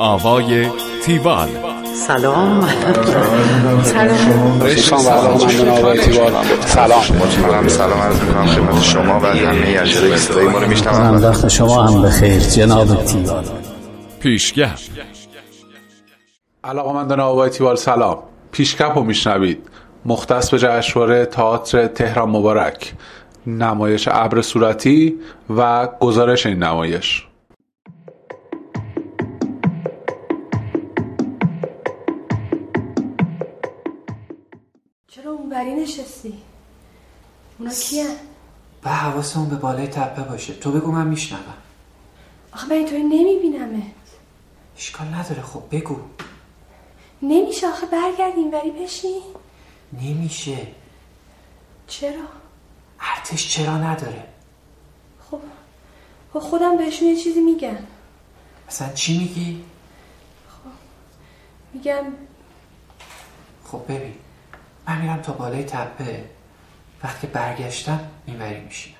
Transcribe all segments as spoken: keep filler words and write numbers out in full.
آوای تیوال. سلام. سلام. رشتان و علاقمندان آوای تیوال. سلام. مجموعاً سلام عرض می‌کنم خدمت شما و همه اجرای صدای ما رو میشنوند. وقت شما هم بخیر جناب تیوال. پیشگپ. علاقمندان آوای تیوال سلام. پیشگپ رو میشنوید. مختص به جشنواره تئاتر تهران مبارک، نمایش ابر صورتی و گزارش این نمایش. چرا اونوری نشستی؟ اونا کیه؟ با حواسمون به بالای تپه باشه. تو بگو من میشنوم. آخه من اینطوری نمیبینمت. اشکال نداره، خب بگو. نمیشه آخه، برگرد اینوری بشین. نمیشه. چرا؟ ارتش چرا نداره؟ خب خب خودم بهشون یه چیزی میگم. مثلا چی میگی؟ خب میگم خب ببین، من میرم تا بالای تپه، وقتی برگشتم اینوری میشینم.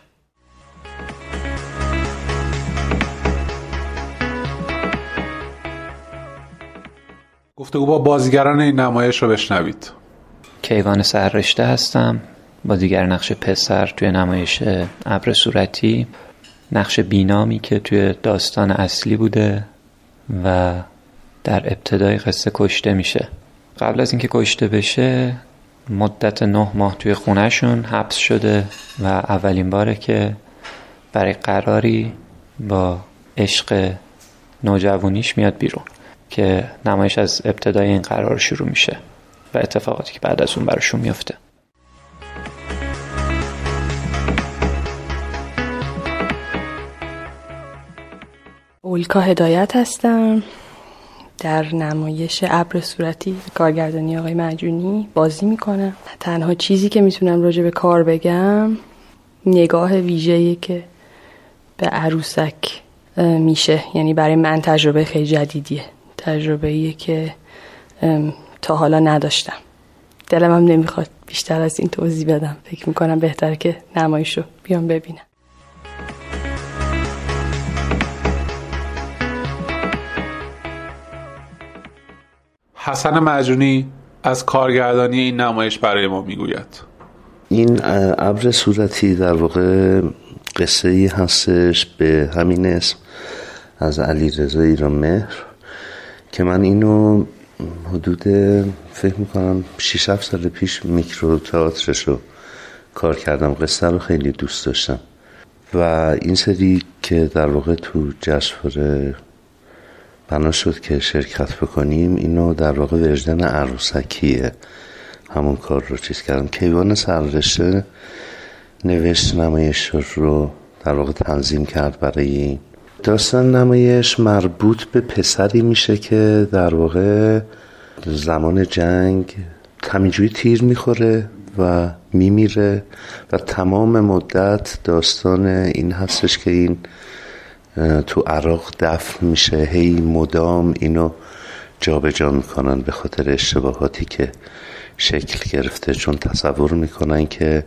گفتگو با بازیگران این نمایش رو بشنوید. کیوان سررشته هستم، بازیگر نقش پسر توی نمایش ابر صورتی، نقش بینامی که توی داستان اصلی بوده و در ابتدای قصه کشته میشه. قبل از اینکه کشته بشه مدت نه ماه توی خونهشون حبس شده و اولین باره که برای قراری با عشق نوجوانیش میاد بیرون که نمایش از ابتدای این قرار شروع میشه و اتفاقاتی که بعد از اون براشون میفته. اولکا هدایت هستم، در نمایش ابر صورتی کارگردانی آقای معجونی بازی میکنم. تنها چیزی که میتونم راجع به کار بگم نگاه ویژه‌ای که به عروسک میشه، یعنی برای من تجربه خیلی جدیدیه، تجربه‌ایه که تا حالا نداشتم. دلم هم نمیخواد بیشتر از این توضیح بدم، فکر میکنم بهتره که نمایشو بیام ببینم. حسن معجونی از کارگردانی این نمایش برای ما میگوید. این ابر صورتی در واقع قصه ای هستش به همین اسم از علیرضا ایرانمهر که من اینو حدود فکر میکنم شش هفت سال پیش میکرو تئاترش رو کار کردم. قصه رو خیلی دوست داشتم و این سری که در واقع تو جشنواره بنا شد که شرکت بکنیم، اینو در واقع ورژن عروسکیه همون کار رو چیز کردم. کیوان سررشته نوشت نمایش رو در واقع تنظیم کرد برای این داستان. نمایش مربوط به پسری میشه که در واقع زمان جنگ همینجوری تیر میخوره و میمیره و تمام مدت داستان این هستش که این تو عراق دفن میشه، هی مدام اینو جا به جا میکنن به خاطر اشتباهاتی که شکل گرفته، چون تصور میکنن که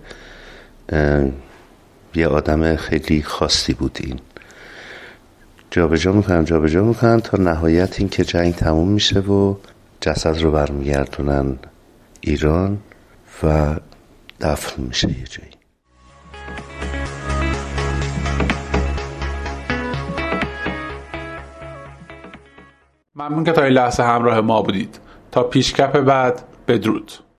یه آدم خیلی خاصی بود. این جا به جا میکنن جا به جا میکنن تا نهایت این که جنگ تموم میشه و جسد رو برمیگردونن ایران و دفن میشه یه جایی. ممنون که تا این لحظه همراه ما بودید. تا پیشگپ بعد، بدرود.